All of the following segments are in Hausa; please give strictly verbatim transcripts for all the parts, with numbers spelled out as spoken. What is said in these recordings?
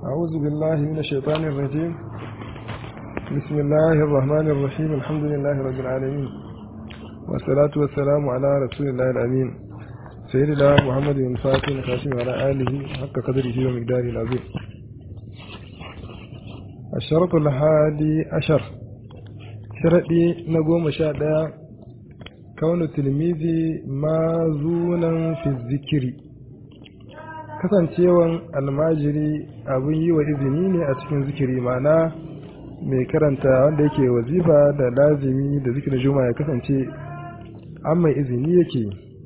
أعوذ بالله من الشيطان الرجيم. بسم الله الرحمن الرحيم. الحمد لله رب العالمين، والصلاة والسلام على رسول الله الأمين سيدنا محمد بن فاتح القاسم وعلى آله حق قدره ومقداره العظيم. الشرط الحادي عشر، شرطي نقوم شادا كون التلميذ مازونا في الذكر، kasancewan almajiri abin yi wa izini ne a cikin zikiri, ma'ana mai karanta wanda yake wazifa da lazimi da zikirin juma'a ya kasance an mai izini yake,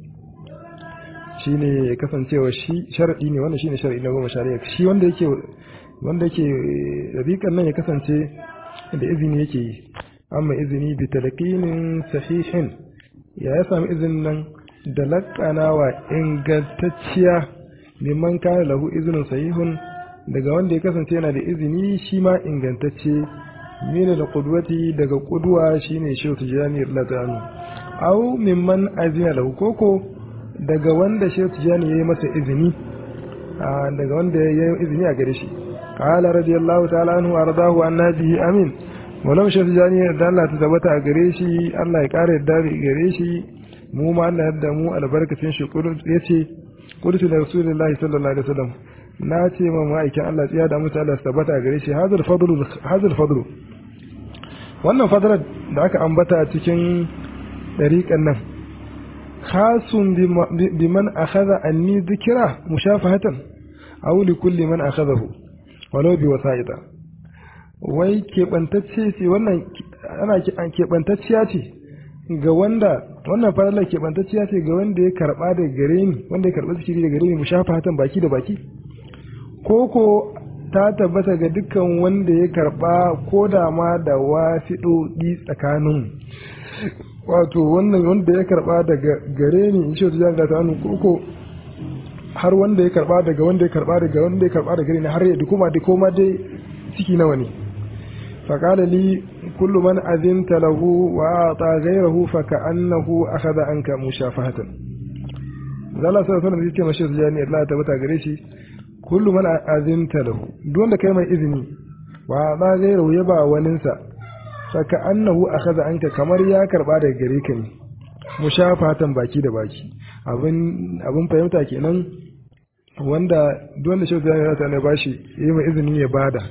shi ne ya kasancewa shi sharaɗi ne, wannan shi ne sharaɗi na goma shari'a. Shi wanda yake wanda yake riƙan nan ya kasance da izini yake yi, an mai izini bi talqinin sahihin, ya ya sami izinin nan da laƙanawa ingantacciya mimman kana lahu izinin sahihun, daga wanda ya kasance yana da izini shi ma ingantacce, mina da qudwati daga qudwa shine shehu tijani radiyallahu anhu, au mimman azina lahu, koko daga wanda shehu tijani yayi masa izini, daga wanda yayi izini a gare shi. qala radiyallahu ta'ala anhu ardahu annabihi amin. Maulana shehu tijani da Allah ta tabbata a gare shi, Allah ya kare yadda gare shi, mu ma Allah yadda mu albarkacin shi. yace قلت لرسول الله صلى الله عليه وسلم، ناتي ما مايكن الله tsiya da musu Allah tabbata gare shi, hadal fadlu hadal fadlu, wannan fadlar da aka ambata cikin dariqan nan khasun biman akhadha anni dhikra mushafahatan aw li kulli man akhadahu walau bi wasa'ida. wai keɓantacce ce wannan, ana keɓantacciya ce ga wanda wannan faralar keɓantacciya ce ga wanda ya karɓa da gare ni, wanda ya karɓa zikiri da gare ni mushafahatan baki da baki, ko ko ta tabbata ga dukkan wanda ya karɓa ko da ma da wasiɗoɗi tsakanin, wato wannan wanda ya karɓa daga gare ni in ce ta janga ta hannu, ko ko har wanda ya karɓa daga wanda ya karɓa daga wanda ya karɓa daga gare ni har ya dukuma da koma dai ciki nawa ne. فقال لي كل من أذنت له وأعطى غيره فكأنه أخذ عنك مشافهة. Allah sallallahu alaihi wasallam yake mashi ziyani Allah ta bata gare shi, kullu man azinta lahu, duk wanda kai mai izini wa ba gairahu ya ba waninsa, saka annahu akhadha anka, kamar ya karba daga gare ka ne mushafatan baki da baki. abin abin fahimta kenan, wanda duk wanda shi ziyani ta ne bashi yayi mai izini ya bada,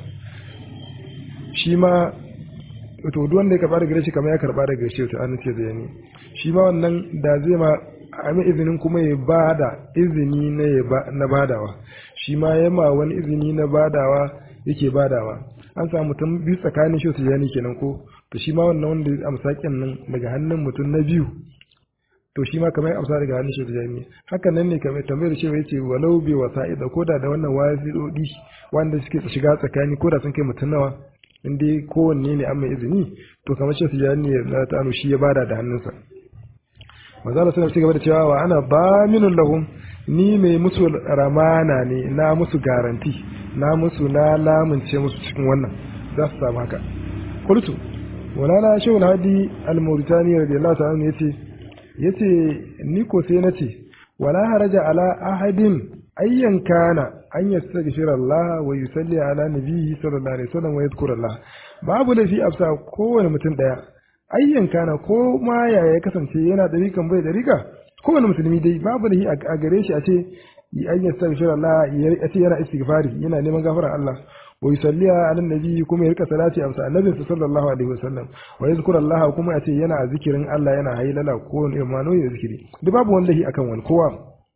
shi ma to duk wanda ya karba daga gare shi kamar ya karba daga gare shi, to an ce ziyani shi ma wannan da zai ma a mai izinin kuma ya bada izini na ya ba na badawa, shi ma ya ma wani izini na badawa yake badawa. An samu mutum biyu tsakanin shi tijani kenan ko, to shi ma wannan wanda ya amsa kenan daga hannun mutum na biyu, to shi ma kamar ya amsa daga hannun shi tijani. Haka nan ne kamar tambayar shi yace walau bi wasa'ida, koda da wannan wasidodi wanda suke shiga tsakani, koda sun kai mutum nawa, in dai kowanne ne an mai izini, to kamar shi tijani ya ta anu shi ya bada da hannunsa. Manzo Allah sallallahu alaihi wasallam cewa wa ana baminun lahum, ni mai musu ramana ne, na musu garanti, na musu na lamunce musu cikin wannan za su samu haka. Qultu wala shaykhul hadi al-Mauritani radiyallahu ta'ala anhu yace yace ni ko sai nace wala haraja ala ahadin ayyan kana an yastaghfira Allah wa yusalli ala nabiyhi sallallahu alaihi wasallam wa yadhkura Allah. Babu lafi afsa kowane mutum daya, ayyan kana ko ma yaya ya kasance, yana dariƙan bai dariƙa, kowane musulmi dai babu lafi a gare shi a ce an yastaghfira Allah, ya ce yana istighfari, yana neman gafarar Allah, wa yusalli ala nabiyyi kuma ya rika salati amsa annabi sallallahu alaihi wasallam, wa yadhkura Allah kuma ya ce yana zikirin Allah, yana haylala ko imano ya zikiri, duk babu wanda hi akan wani kowa.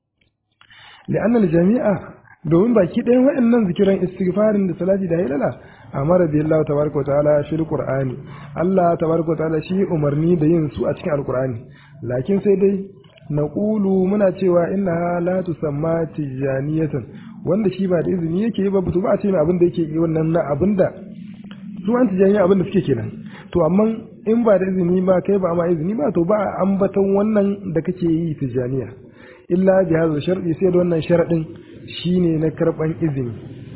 لأن الجميع domin baki ɗayan waɗannan zikiran istighfarin da salati da hailala amara bi Allah tabaraka wa ta'ala fil Qur'ani, Allah tabaraka wa ta'ala shi umarni da yin su a cikin Al-Qur'ani. Lakin sai dai naqulu muna cewa inna la tusamma tijaniyatan, wanda shi ba da izini yake ba, ba a ce mai abin da yake yi wannan na abinda su an tijaniya abin da suke kenan. To amma in ba da izini ba, kai ba ma izini ba, to ba ambaton wannan da kake yi tijaniya illa bi hadha shar'i, sai da wannan sharadin shine na karban izini.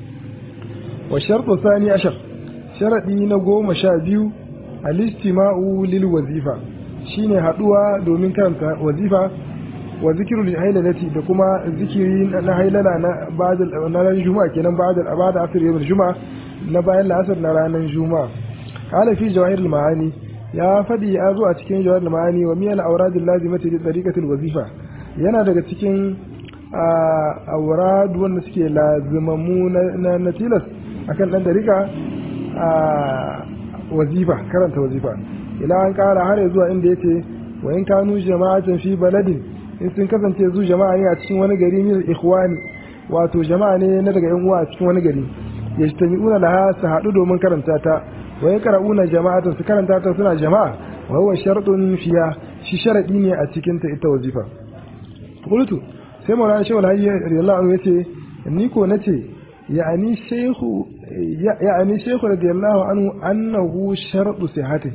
Wa shartu thani ashar, sharadi na goma sha biyu, al-istima'u lil wazifa, shine haduwa domin karanta wazifa wa zikru lihailalati da kuma zikiri na hailala na ba'da na ranar juma'a kenan ba'da ba'da asr yawm juma'a na bayan la'asar na ranar juma'a qala fi jawahir al-ma'ani ya fadi ya zo a cikin jawahir al-ma'ani wa min al-awrad al-lazimati li tariqati al-wazifa yana daga cikin awrad wanda suke lazimamu na na tilas akan dan dariqa wazifa karanta wazifa ila an kara har zuwa inda yace wa in kanu jama'atan fi baladin in sun kasance zu jama'a ne a cikin wani gari min ikhwani wato jama'a ne na daga yan uwa a cikin wani gari yajtami'una laha su haɗu domin karanta ta wa yaqra'una jama'atan su karanta ta suna jama'a wa huwa shartun fiya shi sharadi ne a cikin ta ita wazifa qultu sai maulana shehu alhayy radiyallahu anhu yace ni ko nace ya'ani shehu ya'ani shehu radiyallahu anhu annahu shartu sihhati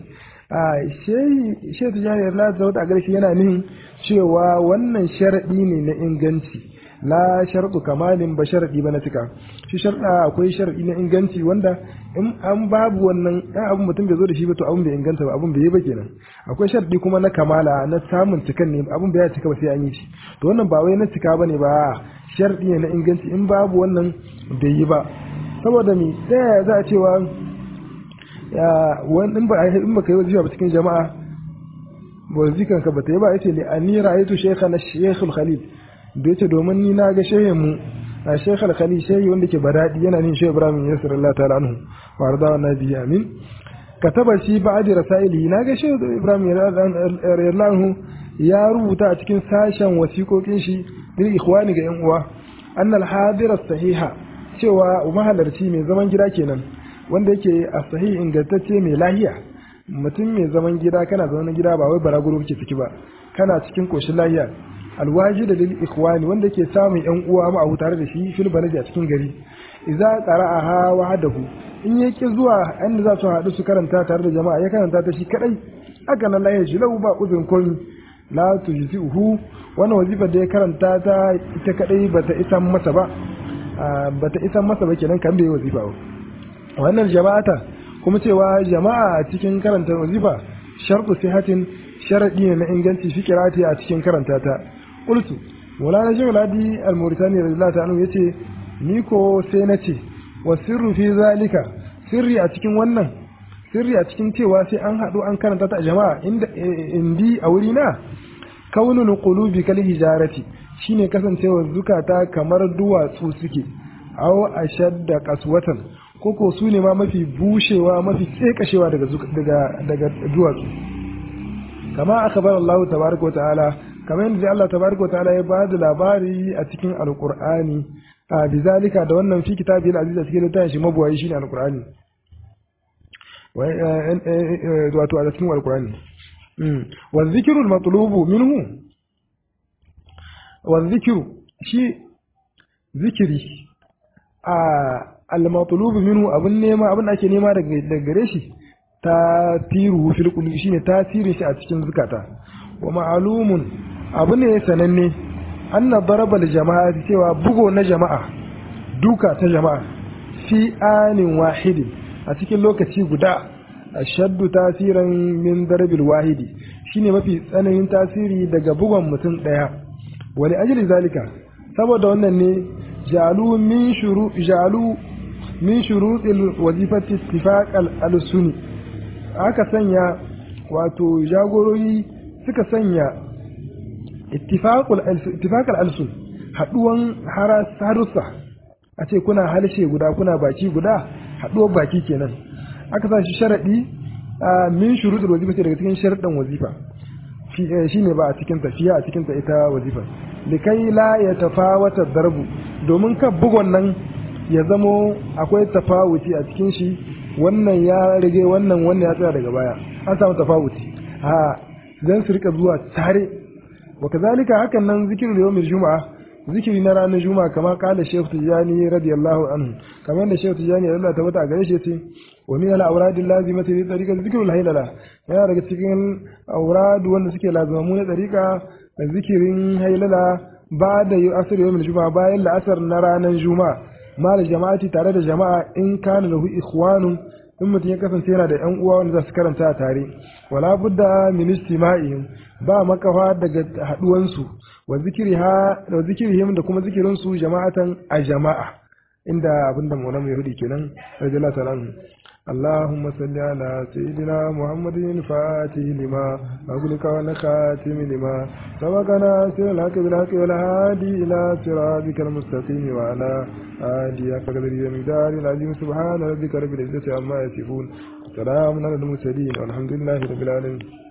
shehi shehu tijani Allah ta wata garshi yana nihin cewa wannan sharadi ne na inganci la sharɗu kamalin ba sharadi ba na cika shi sharɗa akwai sharadi na inganci wanda in an babu wannan ɗan abin mutum bai zo da shi ba to abin bai inganta ba abin bai yi ba kenan akwai sharadi kuma na kamala na samun cikan ne abin bai cika ba sai an yi shi to wannan ba wai na cika bane ba sharadi ne na inganci in babu wannan bai yi ba saboda mi ta yaya za a cewa wani in ba in ba kai wazifa ba cikin jama'a wazikan ka ba ta yi ba yace li ani ra'aytu shaykhana shaykhul khalil da yace domin ni na ga shehin mu a shaykhul khalil shehi wanda ke badadi yana nin shehu ibrahim yasir Allah ta'ala anhu wa arda wa nabi amin kataba shi ba'di rasaili na ga shehu ibrahim radiyallahu ya rubuta a cikin sashen wasiƙoƙin shi lil ikhwani ga yan uwa annal hadira sahiha cewa mahalarci mai zaman gida kenan wanda yake a sahihi ingantacce mai lahiya mutum mai zaman gida kana zaman gida ba wai baraguro kake ciki ba kana cikin koshin lahiya alwaji da lil ikhwani wanda yake samun yan uwa ma a tare da shi fil banaji a cikin gari idza qara'aha wahdahu in yake zuwa inda za su haɗu su karanta tare da jama'a ya karanta ta shi kadai haka nan lahiya shi lau ba uzun komi la tujzihu wannan wazifa da ya karanta ta ita kadai bata isa masa ba bata isa masa ba kenan kan bai wazifa ba wannan jama'ata kuma cewa jama'a a cikin karanta wazifa shartu sihatin sharadi ne na inganci fi qira'ati a cikin karanta ta qultu mulana jawladi al-mauritani radiyallahu ta'ala yace ni ko sai nace wa sirru fi zalika sirri a cikin wannan sirri a cikin cewa sai an hadu an karanta ta a jama'a inda indi a wuri na kaunul qulubi kal hijarati shine kasancewar zukata kamar duwatsu suke aw ashadda qaswatan koko su ne ma mafi bushewa mafi tsekashewa daga daga daga duwatsu kama akabar Allah tabaraka wa ta'ala kamar yadda Allah tabaraka wa ta'ala ya bada labari a cikin alqur'ani a bizalika da wannan fi kitabil aziz a cikin littafin shi mabuwayi shine alqur'ani wato a cikin alqur'ani wa dhikrul matlubu minhu wa dhikru shi zikiri a al-matlubu minhu abun nema abun ake nema daga gare shi tasiru fil qulubi shine tasirin shi a cikin zukata wa ma'lumun abu ne sananne anna daraba al jama'a cewa bugo na jama'a duka ta jama'a fi anin wahidin a cikin lokaci guda ashaddu tasiran min darabil wahidi shine mafi tsananin tasiri daga bugon mutum daya wali ajli zalika saboda wannan ne jalu min shuru jalu min shurutil wazifati ittifaq al-sunni aka sanya wato jagorori suka sanya ittifaqul ittifaqal alsun haduwan harussa a ce kuna halshe guda kuna baki guda haduwar baki kenan aka sa shi sharadi min shurutul wazifati daga cikin sharadan wazifa shine ba a cikin tafiya a cikin ta ita wazifa likai la yatafawata darbu domin ka bugon nan ya zamo akwai tafawuci a cikin shi wannan ya rage wannan wannan ya tsaya daga baya an samu tafawuci ha zan su rika zuwa tare wa kazalika hakan nan zikirin yawmil juma'a zikiri na ranar juma'a kamar kala Sheikh Tijani radiyallahu anhu kamar da Sheikh Tijani Allah ta bata gare shi yace wa min al awradil lazimati li tariqa zikrul haylala yana daga cikin awrad wanda suke lazimamu na tariqa zikirin haylala ba da asr yawmil juma'a bayan la'asar na ranar juma'a mal jama'ati tare da jama'a in kana lahu ikhwanun in mutum ya kasance yana da ƴan uwa wanda za su karanta a tare wala budda min istima'ihim ba makafa daga haduwansu wa zikriha da zikrihim da kuma zikirin su jama'atan a jama'a inda abinda maulana yahudi kenan radiyallahu ta'ala anhu اللهم صل على سيدنا محمد الفاتح لما أغلق والخاتم لما سبقنا سر الحق بالحق والهادي إلى صراطك المستقيم وعلى آله حق قدره ومقداره العظيم سبحان ربك رب العزة عما يصفون سلام على المرسلين والحمد لله رب العالمين.